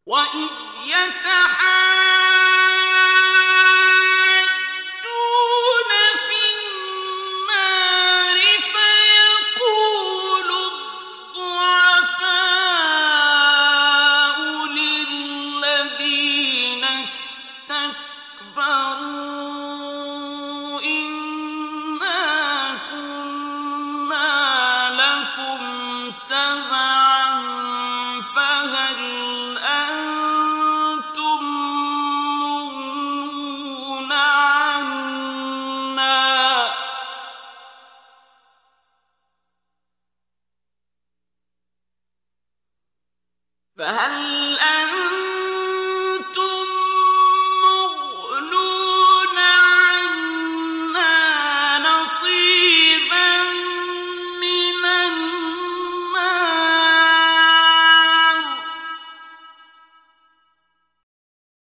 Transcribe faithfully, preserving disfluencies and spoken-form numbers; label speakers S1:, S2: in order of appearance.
S1: وَإِذْ يَتَحَاجُّونَ فِي النَّارِ فَيَقُولُ الضُّعَفَاءُ لِلَّذِينَ اسْتَكْبَرُوا إِنَّا كُنَّا لَكُمْ تَبَعًا فَهَلْ أَنتُم مُّغْنُونَ عَنَّا فَهَلْ